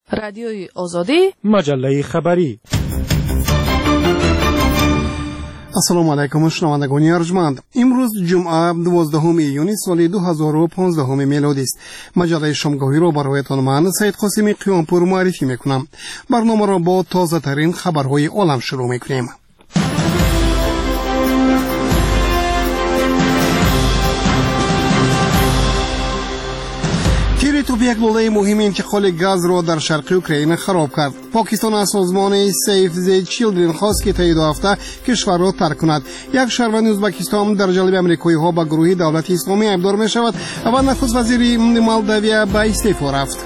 رادیوی آزادی، مجله خبری. السلام علیکم شنوندگان ارجمند. امروز جمعه 12 ایون سال 2015 میلادی است. مجله شامگاهی را برایتان من سید قاسمی قیامپور معرفی میکنم. برنامه را با تازه ترین خبرهای عالم شروع میکنیم. تیر توپ یک لوله مهم انتقال گاز را در شرق اوکراین خراب کرد. پاکستان از سازمان سیف دی چیلدرن خواست که طی 2 هفته کشور را ترک کند. یک شهروند ازبکستان در جلب امریکایی ها به گروه دولت اسلامی ایبدار می شود و نخست وزیر مالداوی به استعفا رفت.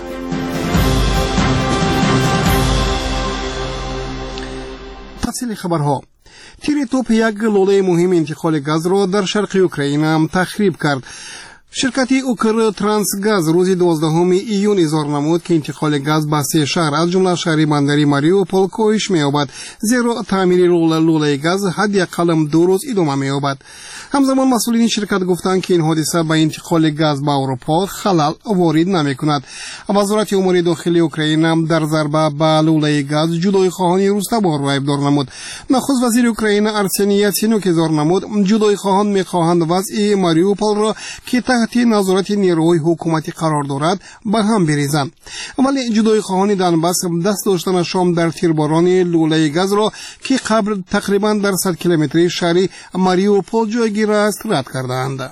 تفصیل خبرها. تیر توپ یک لوله مهم انتقال گاز را در شرق اوکراین تخریب کرد. شرکت اوکر ترانس گاز روز 12 ایون اظهار نمود که انتقال گاز به 3 شهر از جمله شهر بندری ماریوپول کاهش می‌یابد، زیرا تعمیر لوله گاز حداقل 2 روز ادامه می‌یابد. همزمان مسئولین شرکت گفتند که این حادثه به انتقال گاز به اروپا خلل وارد نمی‌کند. وزارت امور داخلی اوکراین در ضربه به لوله گاز جدای خواهان روستابار را ایبدار نمود. نخست وزیر اوکراین ارسنی یاتسینوک اظهار نمود جدای خواهان می‌خواهند وضع ماریوپول را که تحت نظارت نیروهای حکومتی قرار دارد به هم بریزند. ولی جدای خواهان دنباس دست داشتن شام در تیرباران لوله گاز را که قبل تقریبا در 100 کیلومتری شهر ماریوپول جایگیر است رد کردند.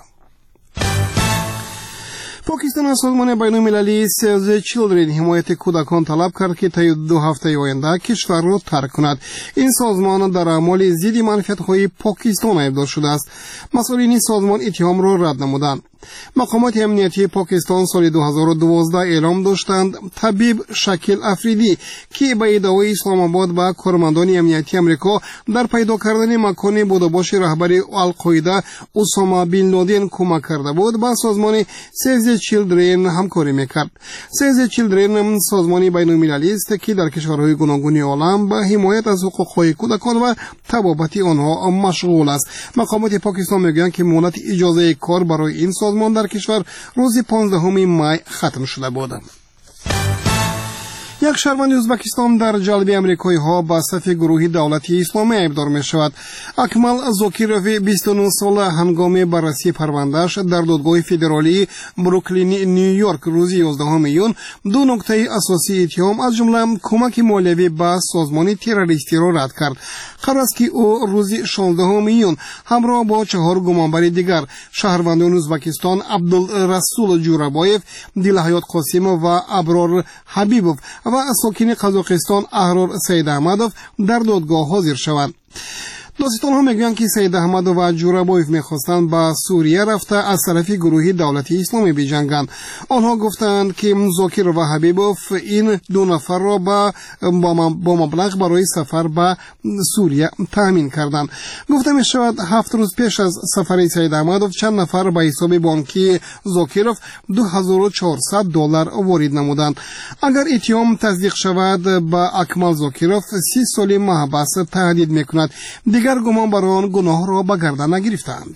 پاکستان از سازمان بین‌المللی سیو دی چیلدرن حمایت کودکان طلب کرد که طی 2 هفته آینده کشور را ترک کند. این سازمان در اعمال ضد منفعت‌های پاکستان ایبدار شده است. مسئولین سازمان اتهام را رد نمودند. مقامات امنیتی پاکستان سال 2012 اعلام داشتند طبیب شکیل افریدی که به ادعای اسلام آباد به کارمندان امنیتی امریکا در پیدا کردن مکان بودباش رهبر القاعده اسامه بن لادن کمک کرده بود، با سازمان سیو دی چیلدرن همکاری میکرد. سیو دی چیلدرن سازمانی بین‌المللی است که در کشورهای گوناگون عالم به حمایت از حقوق کودکان و تبابت آنها مشغول است. مقامات پاکستان میگویند که مهلت اجازه کار برای این سازمان در کشور روز 15 می ختم شده بود. یک شهروند ازبکستان در جلب امریکایی ها به صف گروه دولت اسلامی ایبدار می شود. اکمل زاکیروف 29 ساله هنگام بررسی پروندهش در دادگاه فدرالی بروکلین نیویورک روز 11 ایون 2 نکته اساسی اتهام از جمله کمک مالیوی به سازمان تروریستی را رد کرد. قرار است که او روز 16 ایون همراه با 4 گمانبر دیگر شهروندان ازبکستان عبدالرسول جورابایف، دلحیات قاسم و ابرار حبیبوف و ساکن قزاقستان احرار سید احمدوف در دادگاه حاضر شوند. داستان ها میگویند که سید احمدوف و جورابایف میخواستند به سوریه رفته از طرف گروه دولت اسلامی بجنگند. آنها گفتند که زاکر و حبیبوف این 2 نفر را با مبلغ برای سفر به سوریه تامین کردند. گفته می شود 7 روز پیش از سفر سید احمدوف چند نفر به حساب بانکی زاکروف $2400 وارد نمودند. اگر اتهام تصدیق شود به اکمل زاکروف 30 سال محبس تهدید میکند. دیگر گمانبران گناه را به گردن نگرفتند.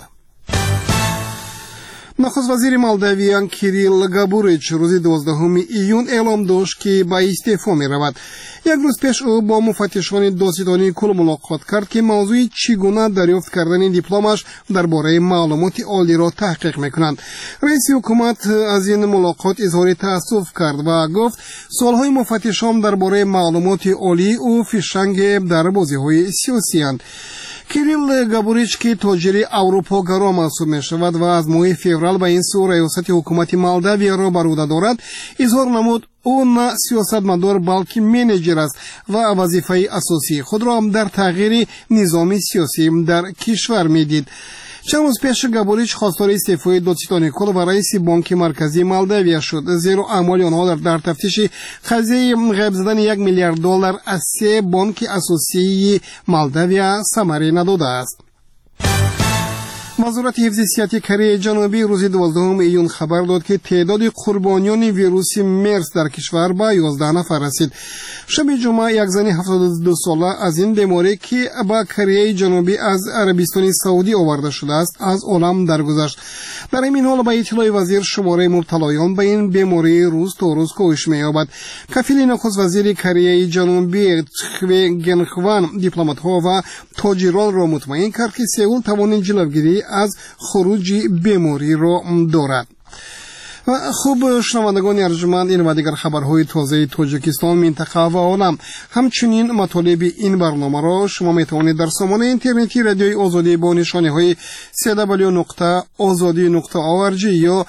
نخست وزیر مالداوی کیریل گابوریچ روز 12 ایون اعلام داشت که به استعفا می رود. یک روز پیش او با مفتشان دادستانی کل ملاقات کرد که موضوع چگونه دریافت کردن دیپلمش درباره معلومات عالی را تحقیق میکنند. رئیس حکومت از این ملاقات اظهار تأسف کرد و گفت سالهای مفتشان درباره معلومات عالی او فیشنگ در بازی‌های سیاسی اند. کیریل گابوریچ که تاجر اروپاگرا محسوب می شود و از ماه فوریه به این سو ریاست حکومت مالداوی را بر عهده دارد، اظهار نمود او نه سیاستمدار بلکه منیجر است و وظیفه اساسی خود را در تغییر نظام سیاسی در کشور میدید. چند روز پیش گابوریچ خواستار استعفای دادستانی کل و رئیس بانک مرکزی مالداوی شد، زیرا اعمال آنها در تفتیش قضیه غیب زدن $1 میلیارد از 3 بانک اساسی مالداوی ثمری نداده است. وزارت حفظ صحت کره جنوبی روز 12 ایون خبر داد که تعداد قربانیان ویروس مرس در کشور به 11 نفر رسید. شب جمعه یک زن 72 ساله از این بیماری که به کره جنوبی از عربستان سعودی آورده شده است از عالم درگذشت. در این حال به اطلاع وزیر شماره مبتلایان به این بیماری روز تا روز کاهش می‌یابد. کفیل نخست وزیر کره جنوبی تخوی گنخوان دیپلمات‌ها و تاجران را مطمئن کرد که سئول توان جلوگیری از خروج بیماری را دارد. و خوب شنوندگان ارجمند، این و دیگر خبرهای تازه تاجیکستان، منطقه و عالم، همچنین مطالب این برنامه را شما میتوانید در سامانه اینترنتی رادیوی آزادی با نشانه های www.azadi.org یا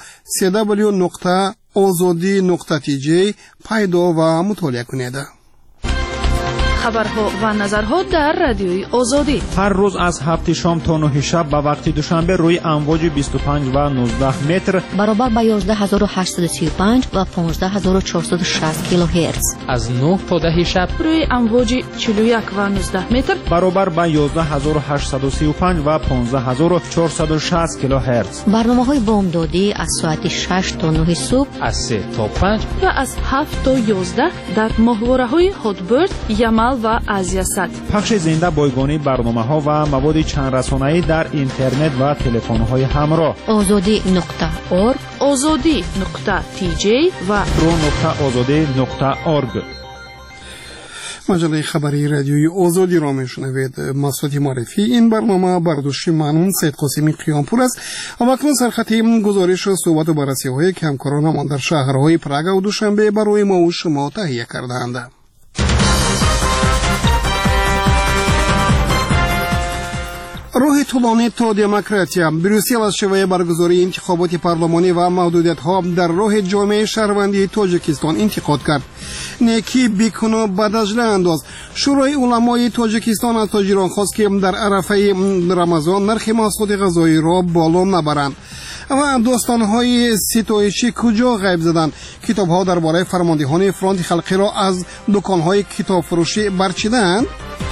www.azadi.tj پیدا و مطالعه کنید. خبرها و نظرها در رادیوی آزادی هر روز از 7 شام تا 9 شب به وقت دوشنبه روی امواج 25 و 19 متر برابر با 11835 و 15460 کیلوهرتز، از 9 تا 10 شب روی امواج 41 و 19 متر برابر با 11835 و 15460 کیلوهرتز. برنامه‌های بامدادی از ساعت 6 تا 9 صبح، از 3 تا 5 و از 7 تا 11 در ماهواره‌های هاتبرد، یمل و آزیاسات. پخش زنده بایگانی برنامه‌ها و مواد چند رسانه‌ای در اینترنت و تلفن‌های همراه. azadi.org، azadi.tj و pro.azadi.org. مجله خبری رادیوی آزادی را میشنوید. مسعود معرفی این برنامه برداشت ممنون سید قاسمی قیامپور است. اکنون سرخط گزارش صحبت و بررسی‌های که همکارانمان در شهرهای پراگ و دوشنبه برای ما و شما تهیه کرده‌اند. راه طولانی تا دموکراسی. بروسل از شیوه برگزاری انتخابات پارلمانی و محدودیت‌ها در راه جامعه شهروندی تاجیکستان انتقاد کرد. نیکی بیکن و بدجله انداز. شورای علمای تاجیکستان از تاجران خواست که در عرفه رمضان نرخ محصولات غذایی را بالا نبرند. و داستان‌های ستایشی کجا غیب زدند؟ کتاب‌ها درباره فرماندهان فرانت خلقی را از دکان‌های کتاب فروشی برچیدند.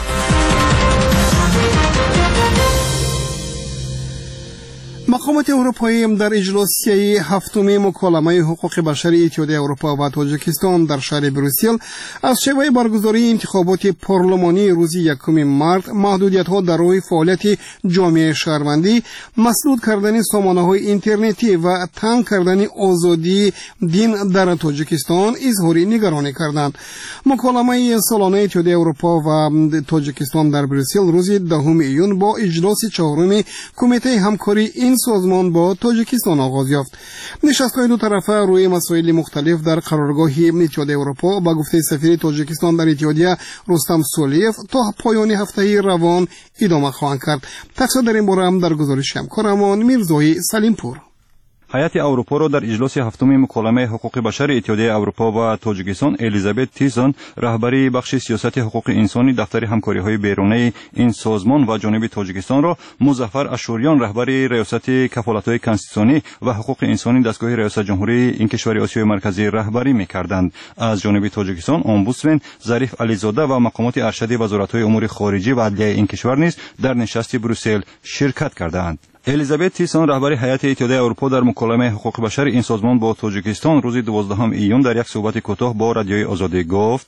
مقامات اروپایی در اجلاسی هفتم مکالمه حقوق بشر اتحادیه اروپا و تاجیکستان در شهر بروسل از شیوه برگزاری انتخابات پارلمانی روز 1 مارس، محدودیت‌ها در راه فعالیت جامعه شهروندی، مسدود کردن سامانه‌های اینترنتی و تنگ کردن آزادی دین در تاجیکستان اظهار نگرانی کردند. مکالمه سالانه اتحادیه اروپا و تاجیکستان در بروسل روز 10 ایون با اجلاس چهارم کمیته همکاری این سازمان با تاجیکستان آغاز یافت. نشست‌های دو طرفه روی مسائل مختلف در قرارگاه اتحادیه اروپا با گفته سفیر تاجیکستان در اتحادیه رستم سولیف تا پایان هفته روان ادامه خواهند کرد. تفصیل در این باره هم در گزارش همکارمان میرزای سلیمپور. هیئت اروپا را در اجلاس هفتم مکالمه حقوق بشر اتحادیه اروپا و تاجیکستان الیزابت تیسون رهبری بخش سیاست حقوق انسانی دفتر همکاری‌های بیرونی این سازمان و جانب تاجیکستان را مظفر اشوریان رهبری ریاست کفالت‌های کنستیتوسیونی و حقوق انسانی دستگاه ریاست جمهوری این کشور آسیای مرکزی رهبری می‌کردند. از جانب تاجیکستان امبودسمن ظریف علیزاده و مقامات ارشد وزارت‌های امور خارجه و عدلیه این کشور نیز در نشست بروسل شرکت کردند. الیزابت تیسون رهبری هیئت اتحادیه اروپا در مکالمه حقوق بشر این سازمان با تاجیکستان روز 12 ایون در یک صحبت کوتاه با رادیوی آزادی گفت: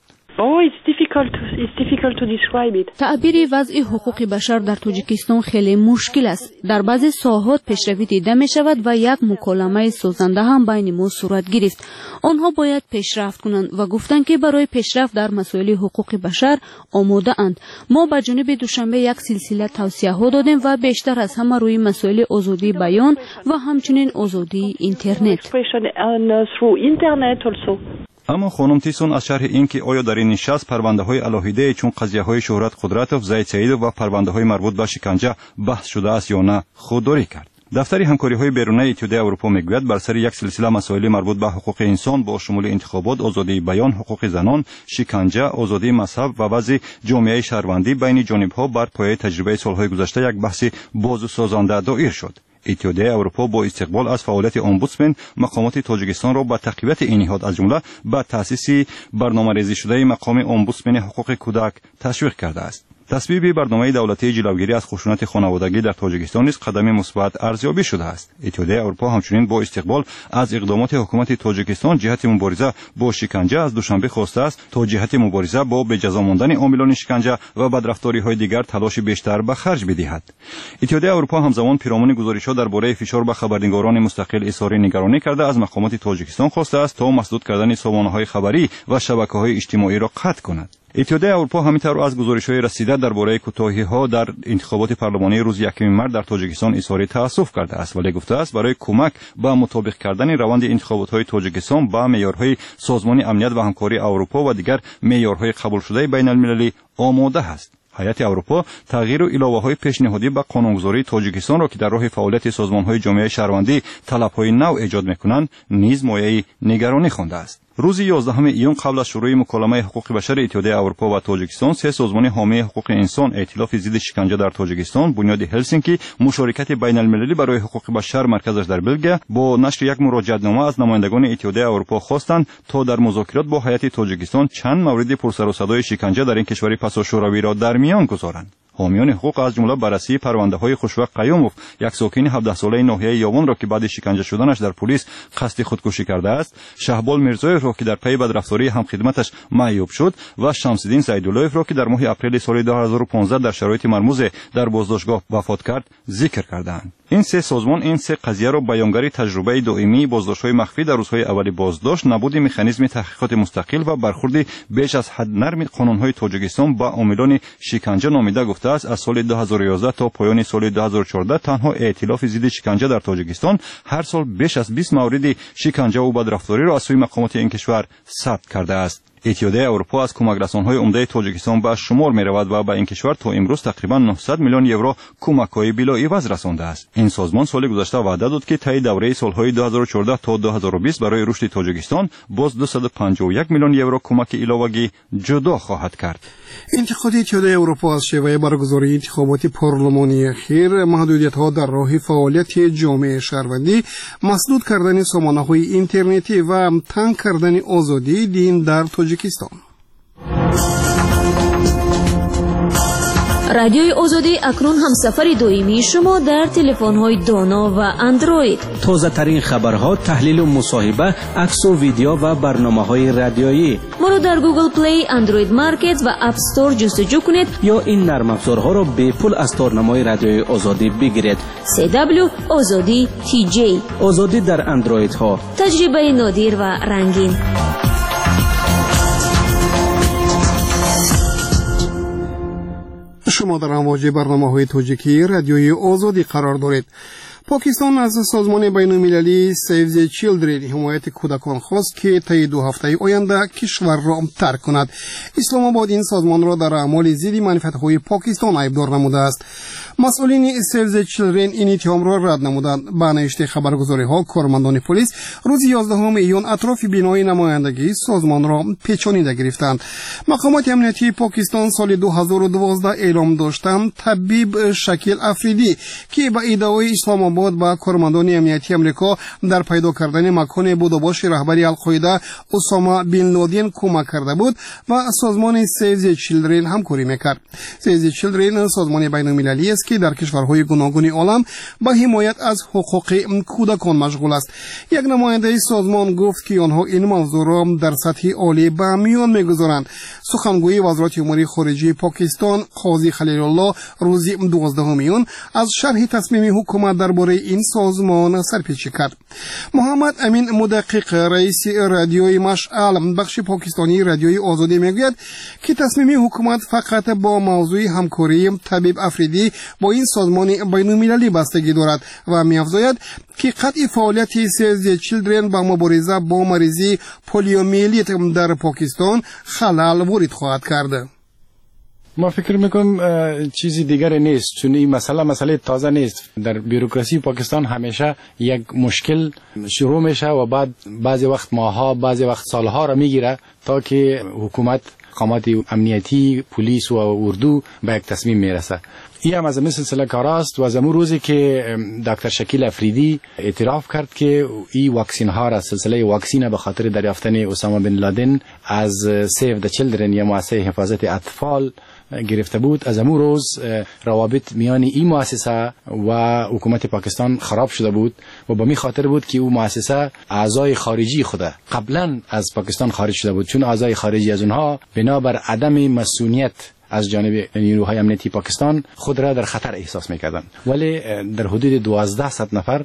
تعبیر وضع حقوق بشر در تاجیکستان خیلی مشکل است. در بعضی ساحات پیشروی دیده می شود و یک مکالمه سازنده هم بین ما صورت گرفت. آنها باید پیشرفت کنند و گفتند که برای پیشرفت در مسائل حقوق بشر آماده اند. ما به جانب دوشنبه یک سلسله توصیه ها دادیم و بیشتر از همه روی مسائل آزادی بیان و همچنین آزادی اینترنت. اما خانم تیسون از شرح این که آیا در این نشست پرونده‌های علاهیده چون قضیه‌های شهرت قدرتوف، زید سعیدوف و پرونده‌های مربوط به شکنجه بحث شده است یا نه خودداری کرد. دفتر همکاری‌های بیرونی اتحادیه اروپا میگوید بر سر یک سلسله مسائل مربوط به حقوق انسان با شمول انتخابات، آزادی بیان، حقوق زنان، شکنجه، آزادی مذهب و وضع جامعه شهروندی بین جانب‌ها بر پایه تجربه سال‌های گذشته یک بحث بازسازنده دایر شد. اتحادیه اروپا با استقبال از فعالیت امبودسمن مقامات تاجیکستان را به تقویت این نهاد از جمله به تأسیس برنامه‌ریزی شده مقام امبودسمن حقوق کودک تشویق کرده است. تصویب برنامه دولتی جلوگیری از خشونت خانوادگی در تاجیکستان نیز قدم مثبت ارزیابی شده است. اتحادیه اروپا همچنین با استقبال از اقدامات حکومت تاجیکستان جهت مبارزه با شکنجه از دوشنبه خواسته است تا جهت مبارزه با به جزا ماندن عاملان شکنجه و بدرفتاری‌های دیگر تلاش بیشتر به خرج بدهد. اتحادیه اروپا همزمان پیرامون گزارش‌ها درباره فشار به خبرنگاران مستقل اظهار نگرانی کرده از مقامات تاجیکستان خواسته است تا مسدود کردن سامانه‌های خبری و شبکه‌های اجتماعی را قطع کند. اتحادیه اروپا همینطور از گزارش‌های رسیده درباره کوتاهی‌ها در انتخابات پارلمانی روز 1 مارس در تاجیکستان اظهار تأسف کرده است، ولی گفته است برای کمک به مطابق کردن روند انتخابات‌های تاجیکستان با معیارهای سازمان امنیت و همکاری اروپا و دیگر معیارهای قبول شده بین‌المللی آماده است. هیئت اروپا تغییر و علاوه‌های پیشنهادی به قانونگذاری تاجیکستان را که در راه فعالیت سازمان‌های جامعه شهروندی طلب‌های نو ایجاد می‌کنند نیز مایه نگرانی خوانده است. روز 11 ایون قبل از شروع مکالمه حقوق بشر اتحادیه اروپا و تاجیکستان، سه سازمان حامی حقوق انسان، ائتلاف ضد شکنجه در تاجیکستان، بنیاد هلسینکی، مشارکت بین‌المللی برای حقوق بشر مرکزش در بلژیک، با نشر یک مراجعه‌نامه از نمایندگان اتحادیه اروپا خواستند تا در مذاکرات با هیئت تاجیکستان چند مورد پرسر و صدای شکنجه در این کشور پساشوروی را در میان گذارند. حامیان حقوق از جمله بررسی پرونده‌های خوشوق قیوموف، یک ساکن 17 ساله ناحیه یاون را که بعد شکنجه شدنش در پلیس قصد خودکشی کرده است، شهبال میرزایف را که در پی بدرفتاری همخدمتش معیوب شد و شمس‌الدین سیدالله‌یف را که در ماه اپریل سال 2015 در شرایط مرموز در بازداشتگاه وفات کرد ذکر کردند. این سه سازمان این سه قضیه را بیانگر تجربه دائمی بازداشت‌های مخفی در روزهای اول بازداشت، نبود مکانیزم تحقیقات مستقل و برخورد بیش از حد نرم قانون‌های تاجیکستان با عاملان شکنجه نامیده گفته است از سال 2011 تا پایان سال 2014 تنها ائتلاف ضد شکنجه در تاجیکستان هر سال بیش از 20 مورد شکنجه و بدرفتاری را از سوی مقامات این کشور ثبت کرده است. اتحادیه اروپا از کمک رسان‌های عمده تاجیکستان به شمار می‌رود و به این کشور تا امروز تقریباً 900 میلیون یورو کمک‌های بلاعوض رسانده است. این سازمان سال گذشته وعده داد که طی دوره سال‌های 2014 تا 2020 برای رشد تاجیکستان باز 251 میلیون یورو کمک علاوه‌ای جدا خواهد کرد. انتقاد اتحادیه اروپا از شیوه برگزاری انتخابات پارلمانی اخیر، محدودیت‌ها در راه فعالیت جامعه شهروندی، مسدود کردن سامانه‌های اینترنتی و تنگ کردن آزادی دین در تاجیکستان. رادیوی آزادی اکنون همسفر دائمی شما در تلفن‌های دانا و اندروید. تازه‌ترین خبرها، تحلیل و مصاحبه، عکس و ویدیو و برنامه‌های رادیویی. ما را در گوگل پلی، اندروید مارکت و اپ استور جستجو کنید یا این نرم افزارها را به پول از تارنمای رادیوی آزادی بگیرید. CW آزادی TJ. آزادی در اندروید ها. تجربه نادر و رنگین. شما در امواج برنامه‌های تاجیکی رادیوی آزادی قرار دارید. پاکستان از سازمان بین‌المللی Save the Children حمایت کودکان خواست که طی 2 هفته آینده کشور را ترک کند. اسلام آباد این سازمان را در اعمال ضد منفعت‌های پاکستان ایبدار نموده است. مسئولین Save the Children این اتهام را رد نمودند. به نشر خبرگزاری‌ها، کارمندان پلیس روز 11 ایون اطراف بینای نمایندگی سازمان را پیچانیده گرفتند. مقامات امنیتی پاکستان سال 2012 اعلام داشتند طبیب شکیل افریدی که به ادعای اسلام آباد با کارمندان امنیتی امریکا در پیدا کردن مکان بوداباش رهبری القاعده اسامه بن لادن کمک کرده بود و سازمان Save the Children همکاری میکرد. Save the Children سازمان بین‌المللی است که در کشورهای گوناگون عالم به حمایت از حقوق کودکان مشغول است. یک نماینده سازمان گفت که آنها این موضوع را در سطح عالی به میان میگذارند. سخنگوی وزارت امور خارجه پاکستان قاضی خلیل الله روز 12 میون از شرح تصمیم حکومت درباره این سازمان سرپیچی کرد. محمد امین مدقق رئیس رادیوی مشعل بخش پاکستانی رادیوی آزادی میگوید که تصمیم حکومت فقط با موضوع همکاری طبیب افریدی با این سازمان بین‌المللی بستگی دارد و می‌افزاید که قطع فعالیت Save the Children با مبارزه با مریضی پولیومیلیت در پاکستان خلل وارد خواهد کرد. ما فکر میکنم چیزی دیگر نیست، چون این مسئله تازه نیست. در بیروکراسی پاکستان همیشه یک مشکل شروع میشه و بعد بعضی وقت ماها بعضی وقت سالها را میگیره تا که حکومت، مقامات امنیتی، پلیس و اردو به یک تصمیم میرسه. این هم از سلسله کار است و از امون روزی که دکتر شکیل افریدی اعتراف کرد که این واکسین ها را سلسله واکسین به خاطر دریافتن اسامه بن لادن از سیو د چیلدرن یا مؤسسه حفاظت اطفال گرفته بود، از امون روز روابط میان این مؤسسه و حکومت پاکستان خراب شده بود و به می خاطر بود که او مؤسسه اعضای خارجی خود قبلا از پاکستان خارج شده بود، چون اعضای خارجی از اونها بنابر عدم مسئولیت از جانب نیروهای امنیتی پاکستان خود را در خطر احساس میکردند. ولی در حدود 1200 نفر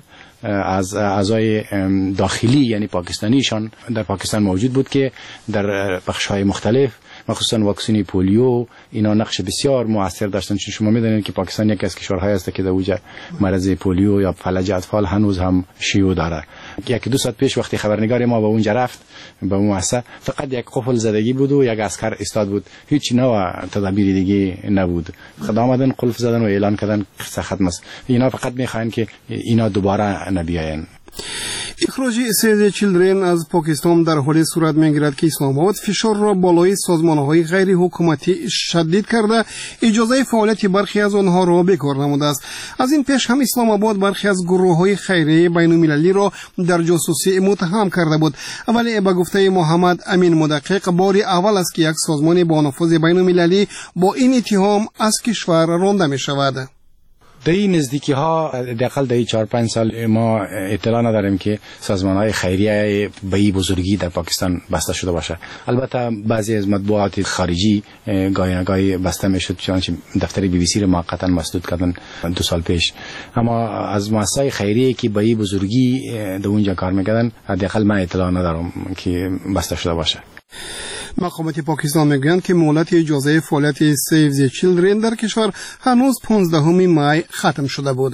از اعضای داخلی یعنی پاکستانیشان در پاکستان موجود بود که در بخش‌های مختلف مخصوصا واکسن پولیو اینا نقش بسیار موثر داشتن، چون شما میدونید که پاکستان یکی از کشورهایی است که در اوج مرض پولیو یا فلج اطفال هنوز هم شیوع داره. یک دو ساعت پیش وقتی خبرنگار ما به اونجا رفت به مؤسسه، فقط یک قفل زدگی بود و یک عسکر استاد بود، هیچ نوع تدابیر دیگه نبود. خدا آمدن قفل زدن و اعلان کردن ختم است. اینا فقط میخواین که اینا دوباره نبیاین. اخراج سیو چیلدرن از پاکستان در حالی صورت میگیرد که اسلام آباد فشار را بالای سازمان‌های غیر حکومتی شدید کرده اجازه فعالیت برخی از آنها را بکار نموده است. از این پیش هم اسلام آباد برخی از گروه‌های خیریه بین‌المللی را در جاسوسی متهم کرده بود، ولی به گفته محمد امین مدقق بار اول است که یک سازمان با نفوذ بین‌المللی با این اتهام از کشور رانده می‌شود. در این نزدیکی ها دقیقاً در 4-5 سال ما اطلاع نداریم که سازمان های خیریه به این بزرگی در پاکستان بسته شده باشه. البته بعضی از مطبوعات خارجی گاهی بسته میشد، چنانچه دفتر BBC را موقتا مسدود کردن 2 سال پیش، اما از مؤسسه خیریه که به این بزرگی در اونجا کار میکردن دقیقاً من اطلاع ندارم که بسته شده باشه. مقامات پاکستان میگویند که مهلت اجازه فعالیت سیو دی چیلدرن در کشور هنوز 15 می ختم شده بود.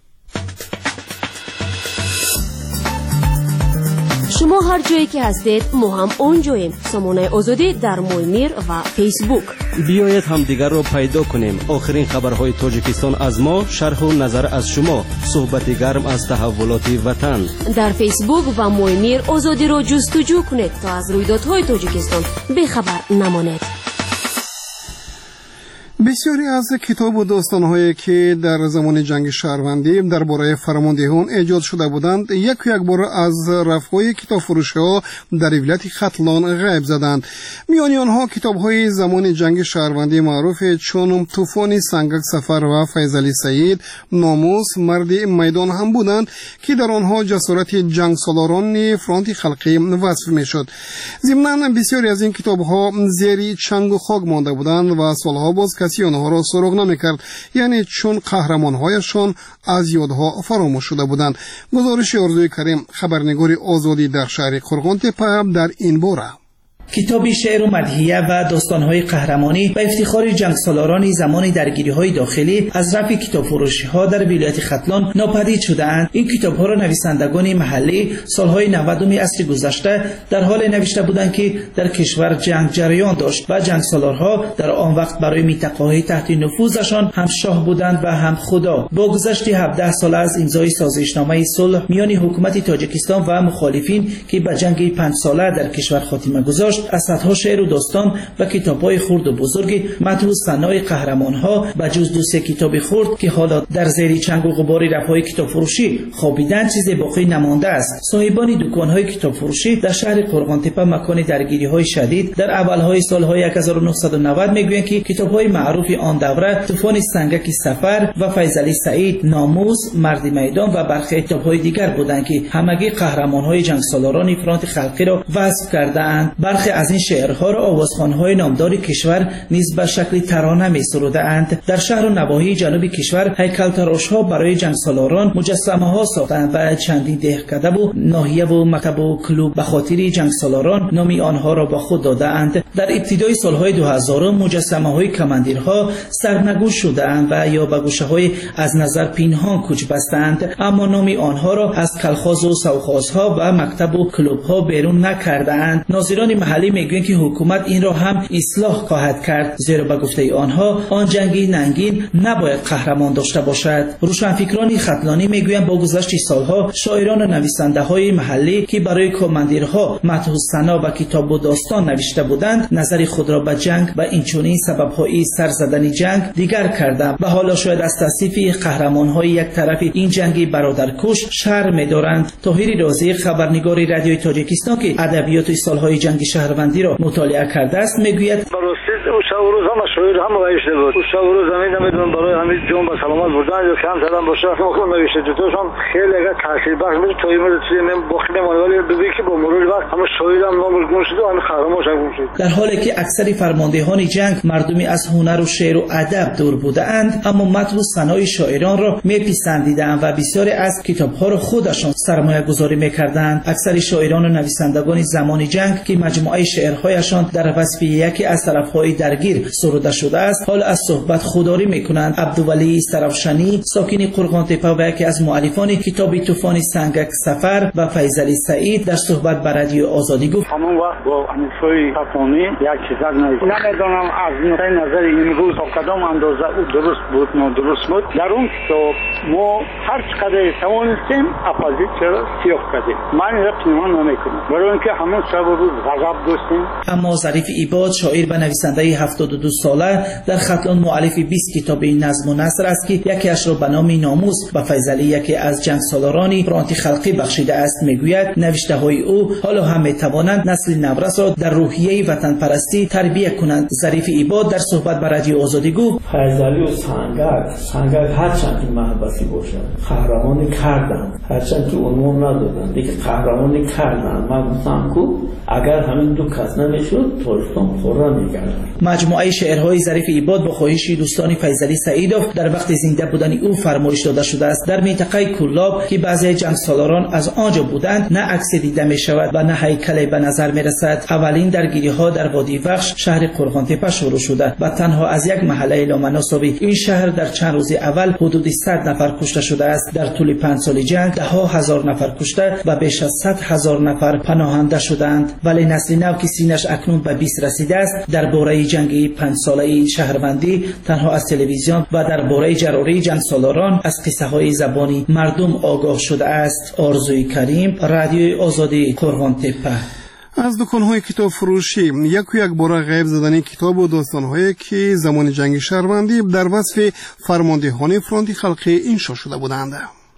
شما هر جایی که هستید ما هم اونجاییم. سامانه آزادی در مویمیر و فیسبوک. بیایید هم دیگر رو پیدا کنیم. آخرین خبرهای تاجیکستان از ما، شرح و نظر از شما، صحبت گرم از تحولات وطن. در فیسبوک و مویمیر آزادی رو جستجو کنید تا از رویدادهای تاجیکستان بخبر نمانید. بسیاری از کتاب و داستان‌هایی که در زمان جنگ شهروندی درباره فرماندهان ایجاد شده بودند یک بار از رف‌های کتابفروشی‌ها در ولایت ختلان غیب زدند. میان آنها کتاب‌های زمان جنگ شهروندی معروف چون طوفان سنگک سفر و فیضعلی سعید، ناموس، مرد میدان هم بودند که در آنها جسارت جنگ سالاران فرانت خلقی وصف می‌شد. ضمناً بسیاری از این کتاب‌ها زیر چنگ و خاک مانده بودند و سالها باز کسی آنها را سراغ نمی‌کرد، یعنی چون قهرمان‌هایشان از یادها فراموش شده بودند. گزارش آرزوی کریم، خبرنگار آزادی در شهر قرغان‌تپه در این باره. کتابی شعر و مدحیه و داستان‌های قهرمانی و افتخار جنگ سالاران زمان درگیری‌های داخلی از رفع کتابفروشی‌ها در ولایت ختلان ناپدید شده‌اند. این کتاب‌ها را نویسندگان محلی سال‌های 90 عصر گذشته در حال نوشته بودند که در کشور جنگ جریان داشت و جنگ سالارها در آن وقت برای منطقه‌های تحت نفوذشان هم شاه بودند و هم خدا. با گذشت 17 سال از امضای سازشنامه صلح میان حکومت تاجیکستان و مخالفین که به جنگ 5 ساله در کشور خاتمه گذاشت، اسدها شعر و داستان و کتاب‌های خرد و بزرگ مدح ثنای قهرمان‌ها به جز 2-3 کتاب خرد که حالا در زیر چنگ و غبار رفای کتاب فروشی خوابیدن چیز باقی نمانده است. صاحبان دکان‌های کتاب فروشی در شهر قرغان‌تپه مکان درگیری‌های شدید در اول‌های سال‌های 1990 میگویند که کتاب‌های معروف آن دوره طوفان سنگک سفر و فیضعلی سعید، ناموس، مرد میدان و برخی کتاب‌های دیگر بودند که همگی قهرمان‌های جنگ سالاران فرانت خلقی را وصف کرده‌اند. برخی از این شعرها را آوازخوان‌های نامدار کشور نیز به شکل ترانه می‌سروده‌اند. در شهر و نواحی جنوب کشور هیکل‌تراش‌ها برای جنگ سالاران مجسمه‌ها ساختند و چندین دهکده و ناحیه و مکتب و کلوب به خاطر جنگ سالاران نام آنها را به خود داده‌اند. در ابتدای سال‌های 2000 مجسمه‌های کماندیرها سرنگوش شده‌اند و یا به گوشه‌های از نظر پنهان کوچ بستند، اما نام آنها را از کلخاز و سوخازها و مکتب و کلوب‌ها بیرون نکرده‌اند. ناظران محلی محلی میگویند که حکومت این را هم اصلاح خواهد کرد، زیرا به گفته آنها آن جنگی ننگین نباید قهرمان داشته باشد. روشنفکران ختلانی میگویند با گذشت سالها شاعران و نویسنده های محلی که برای کماندیرها مدح و ثنا و کتاب و داستان نوشته بودند نظر خود را به جنگ و اینچنین سبب‌های سر زدن جنگ دیگر کردند و حالا شاید از تصنیف قهرمان‌های یک طرف این جنگی برادرکش شرم می‌دارند. طاهر رازی خبرنگار رادیوی تاجیکستان که ادبیات سالهای جنگ شهروندی را مطالعه کرده است میگوید شب و روز هم شاعر هم نوشته بود. شب و روز زمین نمیدونم برای همین جون با سلامت بودن یا کم زدن باشه خود نوشته دوتاشون خیلی اگه تاثیر بخش میشه تا این چیزی باخته نمونه ولی ببین که با مرور وقت همه شاعر هم نامش گم شد و همه قهرمان گم شد. در حالی که اکثر فرماندهان جنگ مردمی از هنر و شعر و ادب دور بودند اما متن و ثنای شاعران را میپسندیدند و بسیاری از کتابها را خودشان سرمایه گذاری میکردند. اکثر شاعران و نویسندگان زمان جنگ که مجموعه شعرهایشان در وصف یکی از طرفهای درگیر سروده شده است حال از صحبت خودداری میکنند. عبدالولی سروشنی ساکن قرغان تپه و یکی از مؤلفان کتاب طوفان سنگک سفر و فیضعلی سعید در صحبت با رادیو آزادی گفت همون وقت با امیرشوی فتانی یک چیز نمیدونم از نقطه نظر امروز تا کدام اندازه او درست بود نادرست بود. در اون کتاب ما هر چقدر توانستیم اپوزیت را سیاه کردیم. من را پیمان نمیکنم برای اینکه همون شب و روز غضب داشتیم. اما ظریف عباد شاعر و نویسنده 72 ساله در ختلان مؤلف 20 کتاب نظم و نثر است که یکیش را به نام ناموس و فیضعلی یکی از جنگ سالاران فرانتی خلقی بخشیده است. میگوید نوشته های او حالا هم میتوانند نسل نورس را در روحیه وطن پرستی تربیت کنند. ظریف عباد در صحبت با رادیو آزادی گفت فیضعلی و سنگک هرچند که محبتی باشد قهرمانی کردن هرچند که عنوان ندادن دیگه قهرمانی کردن. من گفتم که اگر همین دو کس نمیشد ترکستان خورا میگردن. مجموعه شعرهای ظریف عباد با خواهش دوستان فیضعلی سعیدov در وقت زنده بودن او فرمایش داده شده است. در منطقه کلاب که بعضی جنگ سالاران از آنجا بودند نه عکس دیده می شود و نه هیکلی به نظر می رسد. اولین درگیری ها در وادی وخش شهر قرغان تپه شروع شده و تنها از یک محله لامناسابی این شهر در چند روز اول حدود 100 نفر کشته شده است. در طول 5 سال جنگ ده ها هزار نفر کشته و بیش از 100,000 نفر پناهنده شدند. ولی نسل نو که سینش اکنون به 20 رسیده است درباره جنگ 5 ساله شهروندی تنها از تلویزیون و درباره جراری جنگ سالاران از قصه های زبانی مردم آگاه شده است. آرزوی کریم، رادیوی آزادی، قرغان تپه. از دکان‌های کتاب فروشی یک بار غیب زدن کتاب و داستان‌هایی که زمان جنگ شهروندی در وصف فرماندهان فرانتی خلقی انشا شده بودند.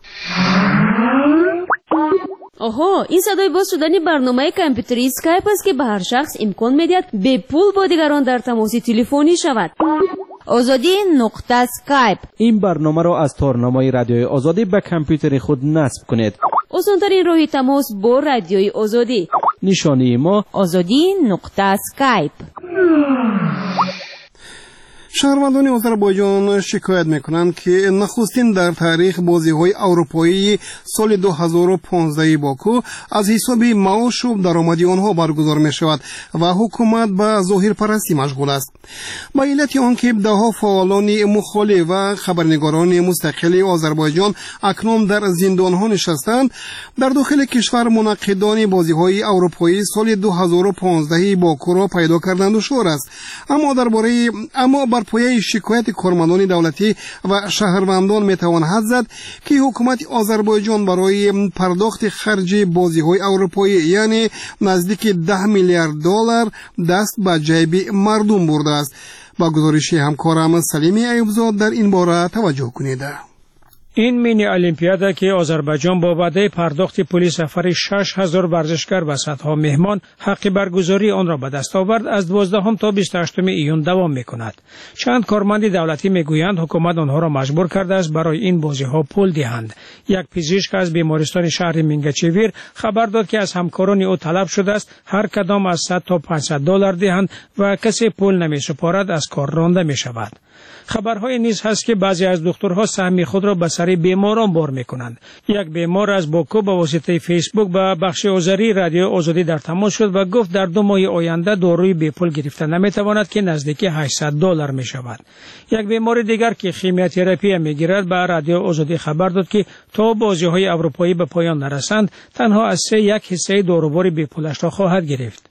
آها، این صدای باز شدنی برنامه کامپیوتری اسکایپ است که به هر شخص امکان می‌دهد به پول با دیگران در تماس تلفنی شود. آزادی نقطه اسکایپ. این برنامه را از تارنمای رادیوی آزادی به کامپیوتر خود نصب کنید. آسان‌ترین راه تماس با رادیوی آزادی. نشانی ما آزادی نقطه اسکایپ. شهروندان آذربایجان شکایت میکنند که نخستین در تاریخ بازی‌های اروپایی سال 2015 باکو از حساب معاش و درآمد آنها برگزار میشود و حکومت به ظاهر پرستی مشغول است. با علت آنکه ده‌ها فعالان مخالف و خبرنگاران مستقل آذربایجان اکنون در زندان‌ها نشستند، در داخل کشور منعقدان بازی‌های اروپایی سال 2015 باکو را پیدا کردند و شور است. اما بر پایه شکایت کارمندان دولتی و شهروندان میتوان حد زد که حکومت آذربایجان برای پرداخت خرج بازی‌های اروپایی یعنی نزدیک 10 میلیارد دلار دست به جیب مردم برده است. با گزارش همکارم سلیمی ایوبزاد در این باره توجه کنید. این مینی المپیادا که آذربایجان با وعده پرداخت پول سفر 6000 ورزشکار و صدها مهمان حق برگزاری آن را به دست آورد از 12 تا 28 ایون دوام می‌کند. چند کارمند دولتی میگویند حکومت آنها را مجبور کرده است برای این بازی‌ها پول دهند. یک پزشک از بیمارستان شهر مینگچویر خبر داد که از همکاران او طلب شده است هر کدام از 100 تا 500 دلار دهند و کسی پول نمی‌سپارد از کار رانده می‌شود. خبرهای نیز هست که بعضی از دکترها سهم خود را به سر بیماران بار میکنند. یک بیمار از باکو با واسطه فیسبوک با بخش آذری رادیو آزادی در تماس شد و گفت در 2 ماه آینده داروی بی پول گرفتن نمیتواند که نزدیک 800 دلار می شود. یک بیمار دیگر که شیمیاتراپی میگیرد به رادیو آزادی خبر داد که تا بازی‌های اروپایی به پایان نرسند تنها از 1 حصه داروبار بی پولش را خواهد گرفت.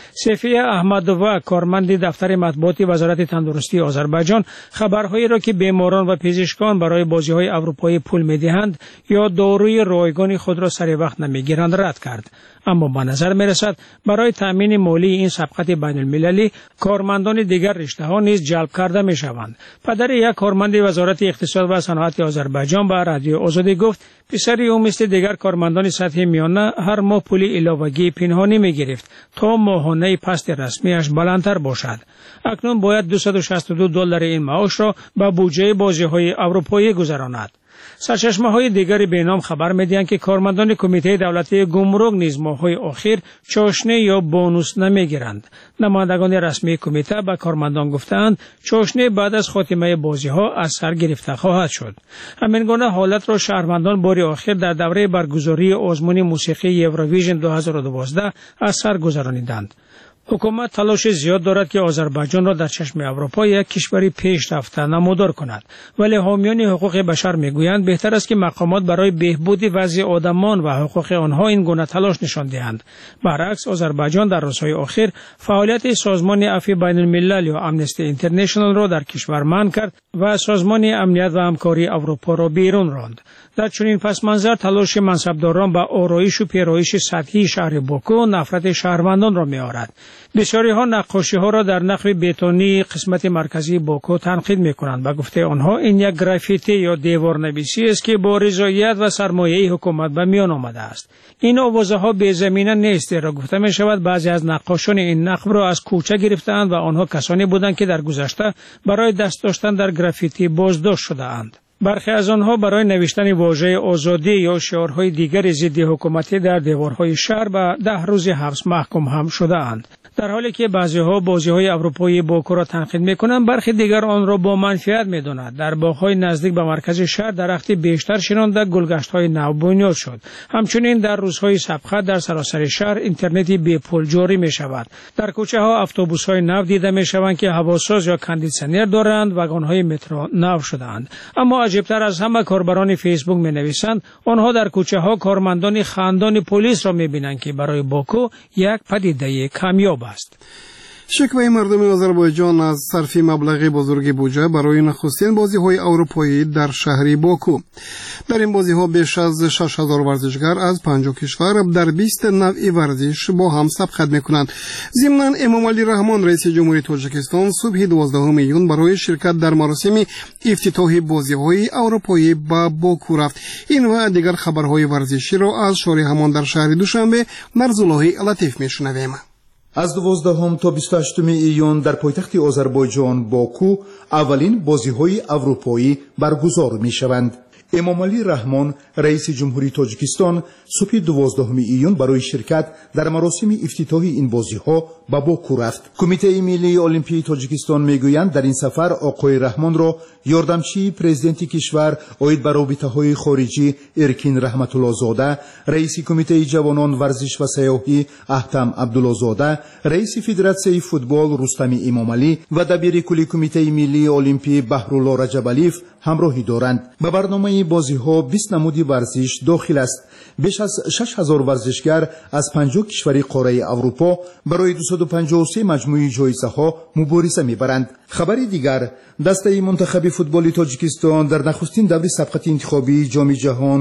سفیه احمدووا کارمند دفتر مطبوعات وزارت تندرستی آذربایجان خبرهایی را که بیماران و پزشکان برای بازی‌های اروپایی پول می‌دهند یا داروی رایگان خود را سر وقت نمی‌گیرند رد کرد. اما به نظر می‌رسد برای تامین مالی این سبقت بین‌المللی کارمندان دیگر رشته‌ها نیز جلب کرده می‌شوند. پدر یک کارمند وزارت اقتصاد و صنعت آذربایجان به رادیو آزادی گفت پسر او مثل دیگر کارمندان سطح میانه هر ماه پول علاوگی پنهانی می‌گرفت تا ماهانه پست رسمیش بلندتر باشد. اکنون باید $262 این معاش را به بودجه بازی‌های اروپایی گذراند. سرچشمه‌های دیگری به نام خبر می‌دهند که کارمندان کمیته دولتی گمرک نیز ماه‌های اخیر چاشنی یا بونوس نمی‌گیرند. نمایندگان رسمی کمیته به کارمندان گفتند چاشنی بعد از خاتمه بازی‌ها از سر گرفته خواهد شد. همین گونه حالت را شهروندان بار آخر در دوره برگزاری آزمون موسیقی یوروویژن 2012 از سر گذرانیدند. حکومت تلاش زیاد دارد که آذربایجان را در چشم اروپا یک کشوری پیشرفته نمودار کند، ولی حامیان حقوق بشر میگویند بهتر است که مقامات برای بهبود وضع آدمان و حقوق آنها این گونه تلاش نشان دهند. برعکس آذربایجان در روزهای اخیر فعالیت سازمان عفو بین الملل یا امنستی اینترنشنال را در کشور منع کرد و سازمان امنیت و همکاری اروپا را بیرون راند. در چنین پس منظر تلاش منصبداران به آرایش و پیرایش سطحی شهر باکو نفرت شهروندان را می‌آورد. بسیاری ها نقاشی ها را در نقب بتونی قسمت مرکزی باکو تنقید می کنند و گفته آنها این یک گرافیتی یا دیوارنویسی است که با رضایت و سرمایه حکومت به میان آمده است. این آوازه ها بی زمینه نیست را گفته می شود بعضی از نقاشان این نقب را از کوچه گرفتند و آنها کسانی بودند که در گذشته برای دست داشتن در گرافیتی بازداشت شده اند. برخی از آنها برای نوشتن واژه آزادی یا شعارهای دیگر ضد حکومتی در دیوارهای شهر به 10 روز حبس محکوم هم شده اند. در حالی که بعضی‌ها بازی‌های اروپایی باکو را تنقید می‌کنند، برخی دیگر آن را با منفعت می‌دانند. در باغ‌های نزدیک به مرکز شهر درختی بیشتر شنانده گلگشت‌های نو بنیاد شد. همچنین در روزهای سبخت در سراسر شهر اینترنتی بی پول جاری می‌شود. در کوچه‌ها اتوبوس‌های نو دیده می‌شوند که هواساز یا کاندیسنر دارند، واگن‌های مترو نو شده‌اند. اما عجیب‌تر از همه کاربران فیسبوک می‌نویسند آنها در کوچه‌ها کارمندان خاندان پلیس را می‌بینند که برای باکو یک پدیده کمیاب است. شکوه مردم آذربایجان از صرف مبلغ بزرگ بودجه برای نخستین بازی‌های اروپایی در شهر باکو. در این بازی‌ها بیش از 6000 ورزشگر از 50 کشور در 20 نوع ورزش با هم سبقت می‌کنند. ضمناً امام علی رحمان رئیس جمهوری تاجیکستان صبح 12 میلیون برای شرکت در مراسم افتتاح بازی‌های اروپایی به باکو رفت. این و دیگر خبرهای ورزشی را از شارع همان در شهر دوشنبه مرزالله لطیف می‌شنویم. از 12 تا 28 ایون در پایتخت آذربایجان باکو اولین بازی‌های اروپایی برگزار می‌شوند. امام علی رحمان رئیس جمهوری تاجیکستان صبح 12 ایون برای شرکت در مراسم افتتاح این بازی‌ها به باکو رفت. کمیته ملی المپیک تاجیکستان میگویند در این سفر آقای رحمان را یاردمچی پرزیدنت کشور عاید به رابطه‌های خارجی ارکین رحمت الله زاده، رئیس کمیته جوانان ورزش و سیاحی احتم عبدالله زاده، رئیس فدراسیون فوتبال رستم امام علی و دبیر کلی کمیته ملی المپیک بهرالله رجبالیف همراهی دارند. به برنامه بازی‌ها 20 نمود ورزش داخل است. بیش از 6000 ورزشگر از 50 کشور قاره اروپا برای 253 مجموعه جایزه‌ها مبارزه می‌برند. خبری دیگر، دسته منتخب فوتبال تاجیکستان در نخستین دور سبقت انتخابی جام جهان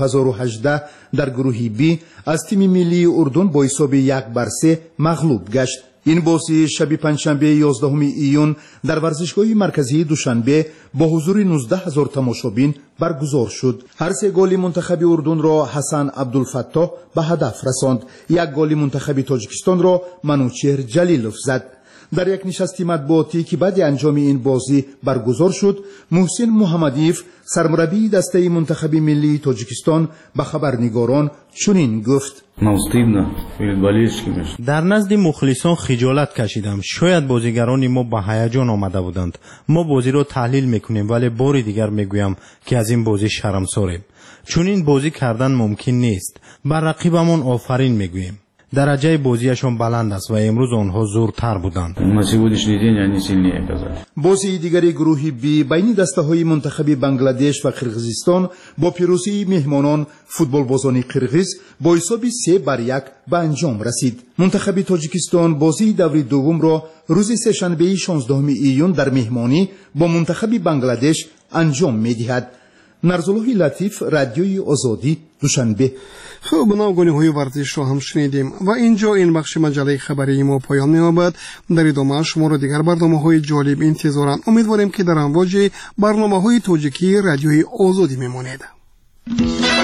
2018 در گروه بی از تیم ملی اردن با حساب 1-3 مغلوب گشت. این بازی شب پنجشنبه 11 ایون در ورزشگاه مرکزی دوشنبه با حضور 19000 تماشابین برگزار شد. هر سه گل منتخب اردن را حسن عبدالفتاح به هدف رساند. یک گل منتخب تاجیکستان را منوچهر جلیلوف زد. در یک نشست مطبوعاتی که بعد انجام این بازی برگزار شد، محسن محمدیف سرمربی دسته منتخب ملی تاجیکستان به خبرنگاران چنین گفت: در نزد مخلصان خجالت کشیدم. شاید بازیگران ما به هیجان آمده بودند. ما بازی را تحلیل میکنیم، ولی بار دیگر میگویم که از این بازی شرمساریم، چون این بازی کردن ممکن نیست. بر رقیبمان آفرین میگوییم. дараҷаи бозиашон баланд аст ва имрӯз онҳо зӯртар буданд. бозии дигари гурӯҳи б байни дастаҳои мунтахаби Бангладеш ва Қирғизистон бо пирӯзии меҳмонон футболбозони қирғиз бо ҳисоби 3-1 ба анҷом расид. мунтахаби Тоҷикистон бозии даври дуввумро рӯзи сешанбеи 16 июн дар меҳмонӣ бо мунтахаби Бангладеш анҷом медиҳад. нарзуллоҳи латиф, радиои озодӣ, душанбе. хуб, навгониҳои варзишро ҳам шунидем ва инҷо ин бахши маҷаллаи хабарии мо поён меёбад. дар идомааш моро дигар барномаҳои ҷолиб интизоранд. умедворем ки дар амвоҷи барномаҳои тоҷикии радиои озодӣ мемонед.